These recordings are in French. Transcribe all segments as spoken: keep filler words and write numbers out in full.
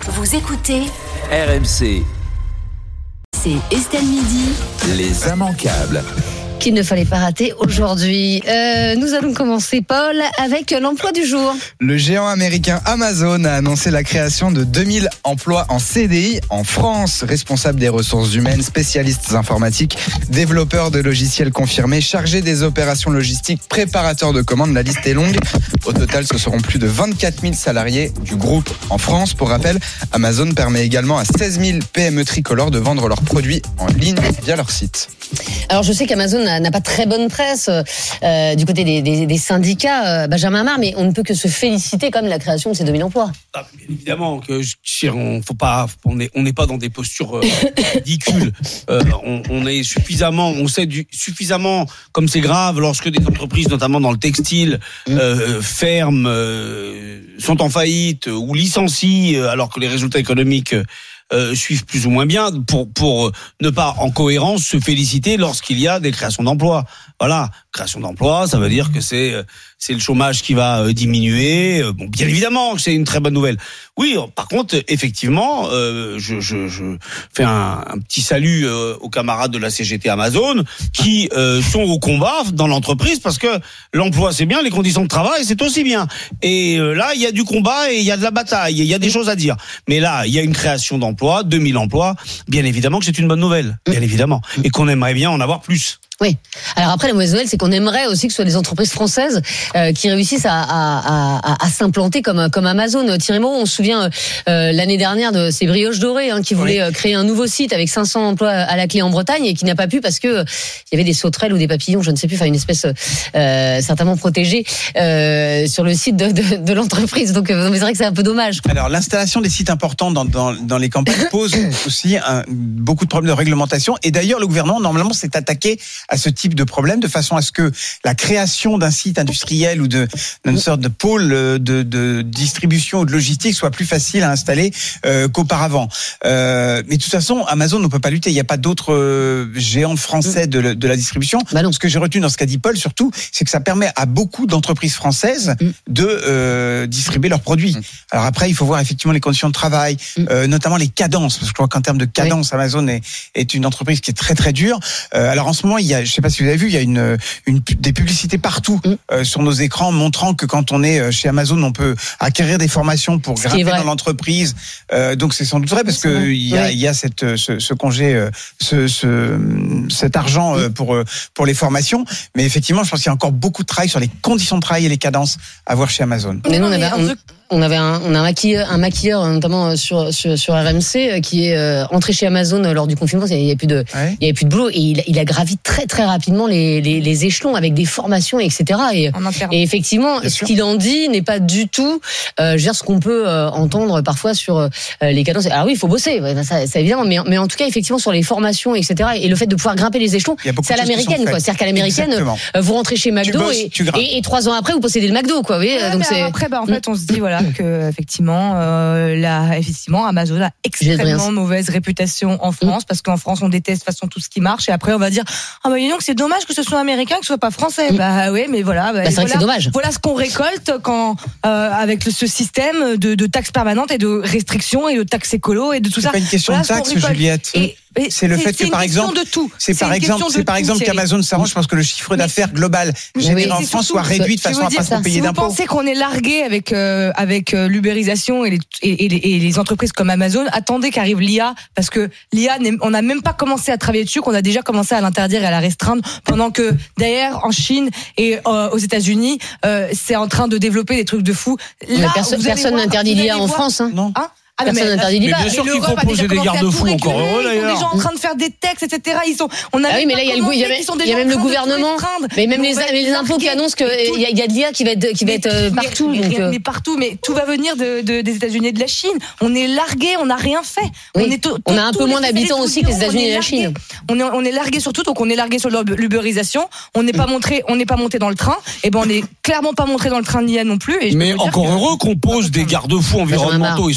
Vous écoutez R M C. C'est Estelle Midi. Les immanquables. Qu'il ne fallait pas rater aujourd'hui. Euh, nous allons commencer, Paul, avec l'emploi du jour. Le géant américain Amazon a annoncé la création de deux mille emplois en C D I en France. Responsable des ressources humaines, spécialistes informatiques, développeurs de logiciels confirmés, chargés des opérations logistiques, préparateurs de commandes, la liste est longue. Au total, ce seront plus de vingt-quatre mille salariés du groupe en France. Pour rappel, Amazon permet également à seize mille P M E tricolores de vendre leurs produits en ligne via leur site. Alors, je sais qu'Amazon n'a pas très bonne presse euh, du côté des, des, des syndicats, euh, Benjamin Amar, mais on ne peut que se féliciter quand même de la création de ces deux mille emplois. Ah, bien évidemment que on faut pas, on n'est on n'est pas dans des postures euh, ridicules. Euh, on, on est suffisamment, on sait du, suffisamment comme c'est grave lorsque des entreprises, notamment dans le textile, euh, ferment, euh, sont en faillite ou licencient alors que les résultats économiques Euh, suivent plus ou moins bien pour pour ne pas en cohérence se féliciter lorsqu'il y a des créations d'emplois. Voilà, création d'emplois, ça veut dire que c'est c'est le chômage qui va diminuer. Bon, bien évidemment, c'est une très bonne nouvelle. Oui, par contre, effectivement, euh, je je je fais un, un petit salut euh, aux camarades de la C G T Amazon qui euh, sont au combat dans l'entreprise parce que l'emploi c'est bien, les conditions de travail c'est aussi bien. Et euh, là, il y a du combat et il y a de la bataille, il y a des choses à dire. Mais là, il y a une création d'emplois, deux mille emplois. Bien évidemment que c'est une bonne nouvelle, bien évidemment, et qu'on aimerait bien en avoir plus. Oui. Alors après, la mauvaise nouvelle, c'est qu'on aimerait aussi que ce soit des entreprises françaises euh, qui réussissent à, à, à, à s'implanter comme, comme Amazon. Thierry Moreau, on se souvient euh, l'année dernière de ces brioches dorées hein, qui voulaient oui. créer un nouveau site avec cinq cents emplois à la clé en Bretagne et qui n'a pas pu parce que euh, il y avait des sauterelles ou des papillons, je ne sais plus, enfin une espèce euh, certainement protégée euh, sur le site de, de, de l'entreprise. Donc euh, c'est vrai que c'est un peu dommage. Alors l'installation des sites importants dans, dans, dans les campagnes pose aussi un, beaucoup de problèmes de réglementation. Et d'ailleurs, le gouvernement normalement s'est attaqué à ce type de problème, de façon à ce que la création d'un site industriel ou de, d'une sorte de pôle de, de distribution ou de logistique soit plus facile à installer euh, qu'auparavant. Euh, mais de toute façon, Amazon ne peut pas lutter. Il n'y a pas d'autres euh, géants français de, de la distribution. Bah non. Ce que j'ai retenu dans ce qu'a dit Paul, surtout, c'est que ça permet à beaucoup d'entreprises françaises mm. de euh, distribuer leurs produits. Mm. Alors après, il faut voir effectivement les conditions de travail, mm. euh, notamment les cadences, parce que je crois qu'en termes de cadence, oui. Amazon est, est une entreprise qui est très très dure. Euh, alors en ce moment, il y a, je sais pas si vous avez vu, il y a une, une des publicités partout mm. euh, sur nos écrans montrant que quand on est chez Amazon, on peut acquérir des formations pour ce grimper dans l'entreprise. Euh, donc c'est sans doute vrai parce que il y a, oui. il y a cette, ce, ce congé, ce, ce, cet argent mm. pour pour les formations. Mais effectivement, je pense qu'il y a encore beaucoup de travail sur les conditions de travail et les cadences à voir chez Amazon. Mais nous, on avait, on, on avait un, on a un maquilleur, un maquilleur notamment sur, sur, sur R M C qui est euh, entré chez Amazon lors du confinement. Il n'y avait plus de, ouais. il y avait plus de boulot et il, il a gravi très très rapidement les, les, les échelons avec des formations, et cetera. Et, et effectivement, Bien ce sûr. qu'il en dit n'est pas du tout, euh, je veux dire, ce qu'on peut euh, entendre parfois sur euh, les cadences. Alors oui, il faut bosser, ça, ça évidemment, mais, mais en tout cas, effectivement, sur les formations, et cetera. Et le fait de pouvoir grimper les échelons, c'est à l'américaine, quoi. C'est-à-dire qu'à l'américaine, Exactement. vous rentrez chez McDo bosses, et, et, et trois ans après, vous possédez le McDo, quoi. Oui, ouais, donc c'est... Après, bah, en fait, on se dit voilà que effectivement, euh, là, effectivement, Amazon a extrêmement mauvaise réputation en France, mmh. parce qu'en France, on déteste de toute façon tout ce qui marche, et après, on va dire ah bah dis donc, c'est dommage que ce soit américain, que ce soit pas français. Mmh. Bah oui, mais voilà. Bah, bah, c'est voilà, vrai que c'est dommage. Voilà ce qu'on récolte quand euh, avec le, ce système de, de taxes permanentes et de restrictions et de taxes écolo et de tout c'est ça. C'est pas une question voilà de taxes, Juliette. Et, Et c'est le fait que par exemple, c'est par exemple, c'est par exemple qu'Amazon s'arrange. Je pense que le chiffre d'affaires global généré en France soit réduit de façon à pas trop payer d'impôts. Si vous pensez qu'on est largué avec euh, avec euh, l'ubérisation et les, et, et, les, et les entreprises comme Amazon, attendez qu'arrive l'I A, parce que l'I A, on n'a même pas commencé à travailler dessus, qu'on a déjà commencé à l'interdire et à la restreindre, pendant que d'ailleurs en Chine et euh, aux États-Unis, euh, c'est en train de développer des trucs de fou. Là, personne personne n'interdit l'I A en France, hein. Non. Hein Ah, Personne n'interdit mais bien sûr qu'il faut poser des garde-fous, encore heureux d'ailleurs. Ils sont déjà en train de faire des textes, et cetera. Ils sont. On a ah oui, mais là il y a le il y a, il y a même le gouvernement, mais même les, les impôts qui annoncent que il y a, il y a de l'I A qui va être qui va être mais, partout. Mais, donc, mais, mais partout, mais tout va venir de, de des États-Unis et de la Chine. On est largué, on n'a rien fait. Oui. On est tout, on a un peu moins d'habitants aussi que les États-Unis et la Chine. On est on est largué sur tout, donc on est largué sur l'ubérisation. On n'est pas montré, on n'est pas monté dans le train. Et ben on est clairement pas montré dans le train de l'I A non plus. Mais encore heureux qu'on pose des garde-fous environnementaux et sociaux.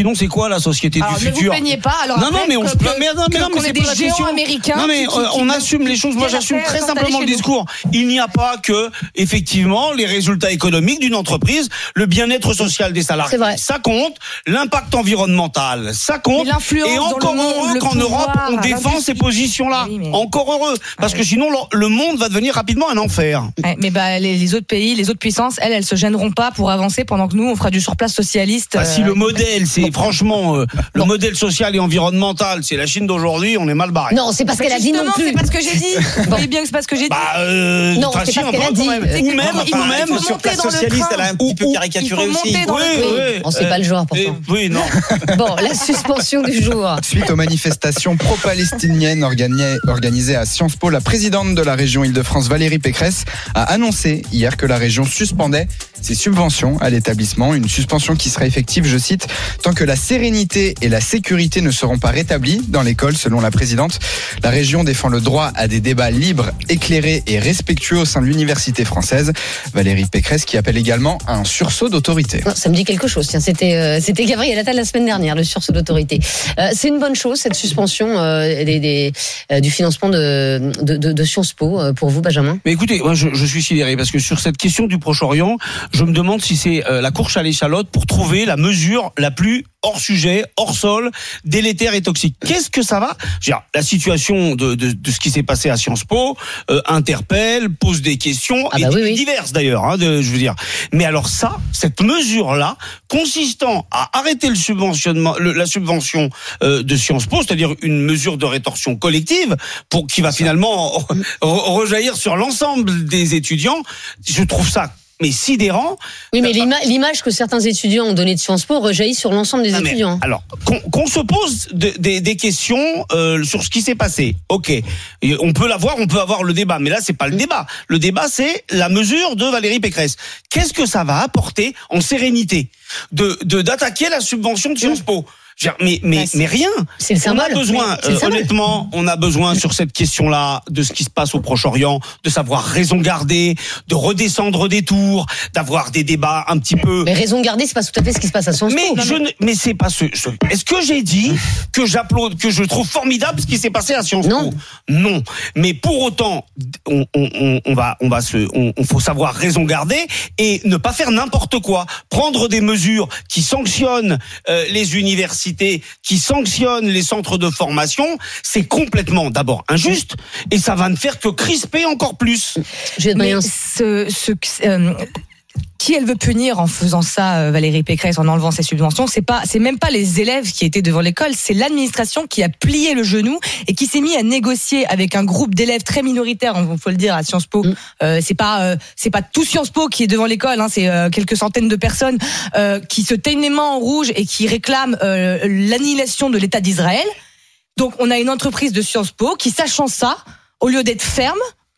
sinon c'est quoi la société Alors, du ne vous futur? plaignez pas. Alors Non, après, non, mais on que- se plaint. Mais non, mais que- non, mais qu'on c'est ait pas des la géants question. américains. Non, mais qui- qui- euh, on qui- assume les choses. Moi, viennent j'assume faire très s'installer simplement chez le nous. discours. Il n'y a pas que, effectivement, les résultats économiques d'une entreprise, le bien-être social des salariés. C'est vrai. Ça compte. L'impact environnemental, ça compte. Mais l'influence Et dans encore le monde, heureux le qu'en pouvoir, Europe, on défend l'industrie. ces positions-là. Oui, mais- Encore heureux. Parce Ah que oui. sinon, le- le monde va devenir rapidement un enfer. Ouais, mais bah, les, les autres pays, les autres puissances, elles, elles se gêneront pas pour avancer pendant que nous, on fera du surplace socialiste. Enfin, si euh, le modèle, c'est franchement, euh, le modèle social et environnemental, c'est la Chine d'aujourd'hui, on est mal barré. Non, c'est pas ce bah, qu'elle a dit non justement, plus. c'est pas ce que j'ai dit. Vous voyez bien que c'est pas ce que j'ai dit. Bah, euh, Non, enfin, c'est si, pas ce un qu'elle a peu, dit. quand même. Euh, Ou même, il faut- ou même, il faut sur monter place dans le socialiste, train. elle a un petit peu Ou- caricaturé il faut aussi. monter dans Oui, le train. oui. On sait pas le genre, pourtant. Et- oui, non. Bon, la suspension du jour. Suite aux manifestations pro-palestiniennes organi- organisées à Sciences Po, la présidente de la région Île-de-France, Valérie Pécresse, a annoncé hier que la région suspendait ses subventions à l'établissement. Une suspension qui sera effective, je cite, tant que la sérénité et la sécurité ne seront pas rétablies dans l'école, selon la présidente. La région défend le droit à des débats libres, éclairés et respectueux au sein de l'université française. Valérie Pécresse qui appelle également à un sursaut d'autorité. Non, ça me dit quelque chose. Tiens, c'était euh, c'était Gabriel Attal la semaine dernière, le sursaut d'autorité. Euh, c'est une bonne chose cette suspension euh, des, des, euh, du financement de, de, de, de Sciences Po euh, pour vous, Benjamin. Mais écoutez, moi je, je suis sidéré parce que sur cette question du Proche-Orient, je me demande si c'est euh, la course à l'échalote pour trouver la mesure la plus hors sujet, hors sol, délétère et toxique. Qu'est-ce que ça va ? Je veux dire, la situation de, de, de ce qui s'est passé à Sciences Po euh, interpelle, pose des questions, Ah et bah oui, oui. diverses d'ailleurs, hein, de, je veux dire. Mais alors ça, cette mesure-là, consistant à arrêter le subventionnement, le, la subvention euh, de Sciences Po, c'est-à-dire une mesure de rétorsion collective, pour qui va finalement re- rejaillir sur l'ensemble des étudiants, je trouve ça mais sidérant. Oui, mais l'ima- l'image que certains étudiants ont donnée de Sciences Po rejaillit sur l'ensemble des Non, mais, étudiants. alors, qu'on qu'on se pose de- des- des questions euh, sur ce qui s'est passé. Ok, Et on peut l'avoir, on peut avoir le débat, mais là c'est pas le débat. Le débat c'est la mesure de Valérie Pécresse. Qu'est-ce que ça va apporter en sérénité de de d'attaquer la subvention de Sciences Po? Je veux dire, Mais mais Bah, c'est- mais rien. c'est le symbole. On a besoin, C'est le euh, symbole. honnêtement, on a besoin sur cette question-là de ce qui se passe au Proche-Orient, de savoir raison garder, de redescendre des tours, d'avoir des débats un petit peu. Mais raison gardée, c'est pas tout à fait ce qui se passe à Sciences Mais Po. je ne, mais c'est pas ce, ce- est-ce que j'ai dit que j'applaudis, que je trouve formidable ce qui s'est passé à Sciences Non. Po? Non. Mais pour autant, on, on, on, on va, on va se, on, on faut savoir raison garder et ne pas faire n'importe quoi. Prendre des mesures qui sanctionnent euh, les universités, qui sanctionnent les centres de formation, c'est complètement d'abord injuste et ça va ne faire que crisper encore plus. Je vais te donner Mais un- ce, ce, euh, qui elle veut punir en faisant ça, euh, Valérie Pécresse, en enlevant ses subventions, c'est pas, c'est même pas les élèves qui étaient devant l'école, c'est l'administration qui a plié le genou et qui s'est mis à négocier avec un groupe d'élèves très minoritaire, il faut le dire, à Sciences Po. Mm. Euh, c'est pas, euh, c'est pas tout Sciences Po qui est devant l'école, hein, c'est euh, quelques centaines de personnes euh, qui se teignent les mains en rouge et qui réclament euh, l'annihilation de l'État d'Israël. Donc, on a une entreprise de Sciences Po qui, sachant ça, au lieu d'être ferme,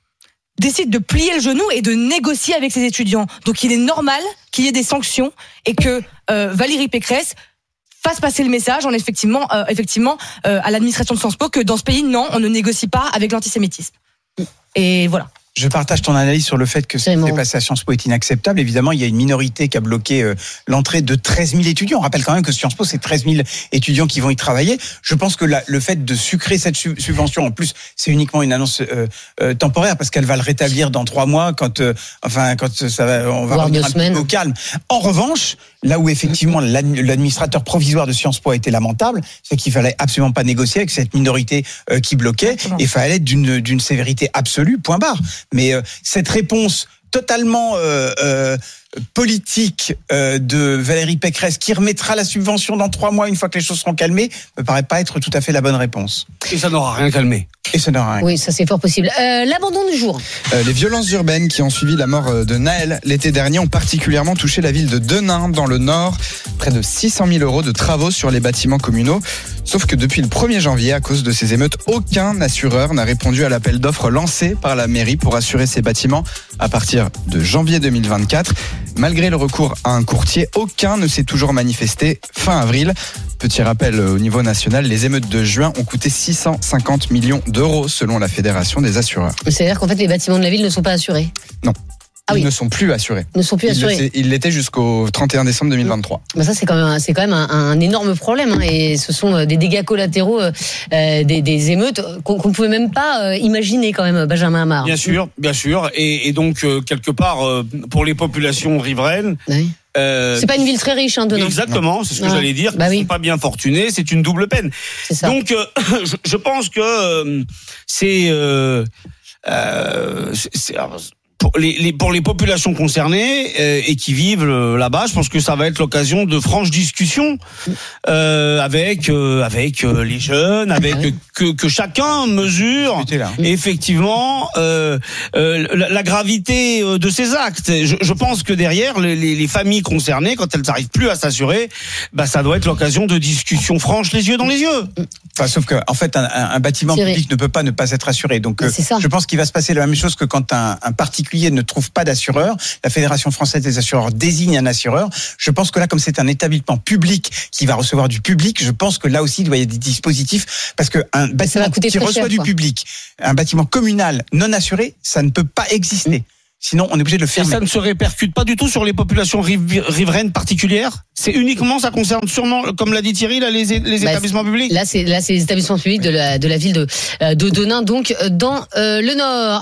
décide de plier le genou et de négocier avec ses étudiants. Donc il est normal qu'il y ait des sanctions et que euh, Valérie Pécresse fasse passer le message en effectivement, euh, effectivement euh, à l'administration de Sciences Po que dans ce pays, non, on ne négocie pas avec l'antisémitisme. Et voilà. Je partage ton analyse sur le fait que ce qui Vraiment. s'est passé à Sciences Po est inacceptable. Évidemment, il y a une minorité qui a bloqué euh, l'entrée de treize mille étudiants. On rappelle quand même que Sciences Po, c'est treize mille étudiants qui vont y travailler. Je pense que la, le fait de sucrer cette su- subvention, en plus, c'est uniquement une annonce euh, euh, temporaire parce qu'elle va le rétablir dans trois mois quand, euh, enfin, quand ça va, on va Voire revenir deux un petit semaines. peu au calme. En revanche, là où effectivement l'ad- l'administrateur provisoire de Sciences Po a été lamentable, c'est qu'il fallait absolument pas négocier avec cette minorité euh, qui bloquait. Exactement. Et il fallait être d'une d'une sévérité absolue, point barre. Mais euh, cette réponse totalement euh, euh, politique euh, de Valérie Pécresse qui remettra la subvention dans trois mois une fois que les choses seront calmées me paraît pas être tout à fait la bonne réponse. Et ça n'aura rien calmé. Et ça n'aura rien. Oui, ça c'est fort possible. Euh, L'abandon du jour. Euh, les violences urbaines qui ont suivi la mort euh, de Naël l'été dernier ont particulièrement touché la ville de Denain dans le Nord. Près de six cent mille euros de travaux sur les bâtiments communaux. Sauf que depuis le premier janvier, à cause de ces émeutes, aucun assureur n'a répondu à l'appel d'offres lancé par la mairie pour assurer ces bâtiments à partir de janvier deux mille vingt-quatre. Malgré le recours à un courtier, aucun ne s'est toujours manifesté fin avril. Petit rappel au niveau national, les émeutes de juin ont coûté six cent cinquante millions d'euros selon la Fédération des assureurs. C'est-à-dire qu'en fait, les bâtiments de la ville ne sont pas assurés. Non. Ah ils oui. ne sont plus assurés. Ne sont plus Ils assurés. le- Ils l'étaient jusqu'au trente et un décembre deux mille vingt-trois. Bah ça c'est quand même c'est quand même un, un énorme problème hein, et ce sont des dégâts collatéraux euh, des, des émeutes qu'on ne pouvait même pas euh, imaginer quand même, Benjamin Amar. Bien sûr, bien sûr, et, et donc euh, quelque part euh, pour les populations riveraines. Oui. Euh, c'est pas une ville très riche, hein, Denain. Exactement, c'est ce que Ah. j'allais dire. Bah Ils oui. sont pas bien fortunés, c'est une double peine. C'est ça. Donc, euh, je, je pense que euh, c'est, euh, euh, c'est, c'est alors, pour les, les pour les populations concernées euh, et qui vivent euh, là-bas, je pense que ça va être l'occasion de franches discussions euh, avec euh, avec euh, les jeunes, avec Ouais. que que chacun mesure Écoutez, là. effectivement euh, euh, la, la gravité euh, de ces actes. Je, je pense que derrière les, les, les familles concernées, quand elles n'arrivent plus à s'assurer, bah ça doit être l'occasion de discussions franches, les yeux dans les yeux. Enfin, sauf que, en fait, un, un, un bâtiment Thierry. public ne peut pas ne pas être assuré. Donc, Mais euh, c'est ça. je pense qu'il va se passer la même chose que quand un, un particulier ne trouve pas d'assureur. La Fédération française des assureurs désigne un assureur. Je pense que là, comme c'est un établissement public qui va recevoir du public, je pense que là aussi, il doit y avoir des dispositifs parce que un bâtiment coûter qui très reçoit cher, du quoi. public, un bâtiment communal non assuré, ça ne peut pas exister. Sinon, on est obligé de le Et fermer. ça ne se répercute pas du tout sur les populations riv- riveraines particulières. C'est uniquement, ça concerne sûrement, comme l'a dit Thierry, là, les, les Bah, établissements publics. Là c'est là c'est les établissements publics de la de la ville de euh, de Denain donc euh, dans euh, le Nord.